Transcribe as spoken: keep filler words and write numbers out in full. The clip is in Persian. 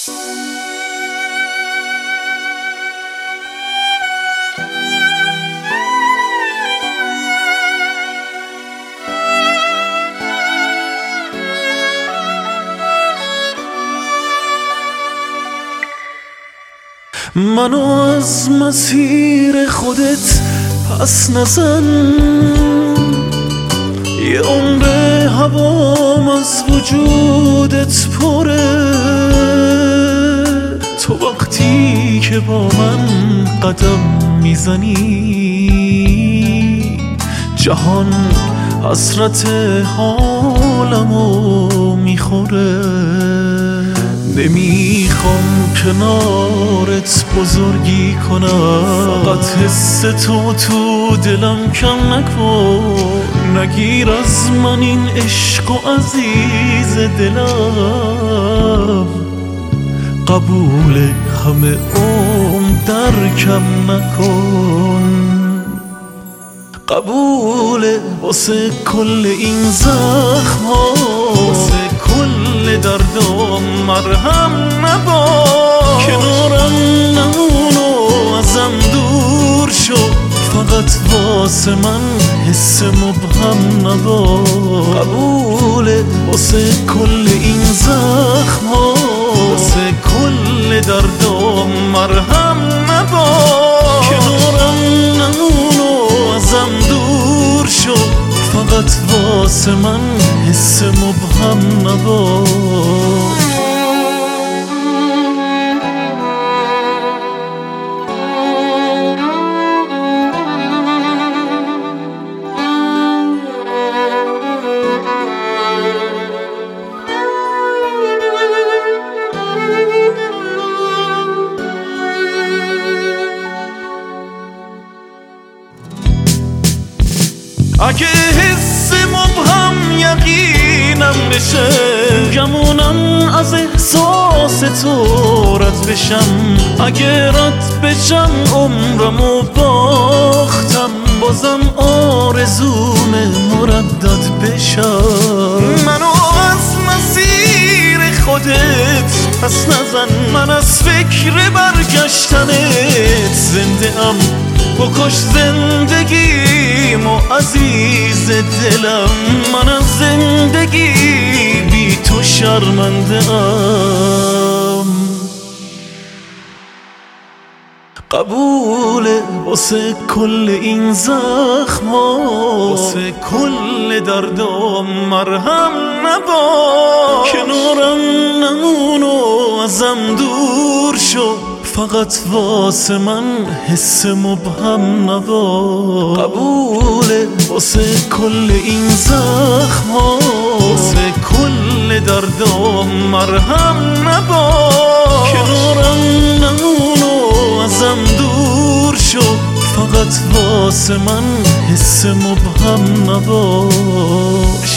منو از مسیر خودت پس نزن، یه عمر هوام از وجودت پره. تو وقتی که با من قدم میزنی، جهان حسرت حالمو میخوره. نمیخوام کنارت بزرگی کنم، فقط حس تو تو دلم کم نکن. نگیر از من این عشق و عزیز دلم، قبول همه عمر درکم نکن. قبوله واسه کل این زخم ها، واسه کل دردم مرهم نباش. کنارم نمونو ازم دور شو، فقط واسه من حس مبهم نباش. قبوله واسه کل این زخم ها، واسه کل دردم مرهم نباش. کنارم نمونو ازم دور شو، فقط واسه من حس مبهم نباش. اگه حس مبهم یقینم بشه، گمونم از احساس تو رد بشم. اگه رد بشم عمرمو باختم، بازم آرزومه مردد بشم. منو از مسیر خودت پس نزن، من از فکر برگشتنت زنده ام. بکش زندگیم و عزیز دلم، من از زندگی بی تو شرمنده ام. قبوله واسه کل این زخم ها، واسه کل دردم مرهم نباش. کنارم نمونو ازم دور شو، فقط واسه من حس مبهم نباش. قبوله واسه کل این زخم ها، واسه کل دردم مرهم نباش. کنارم نمونو ازم دور شو، فقط واسه من حس مبهم نباش.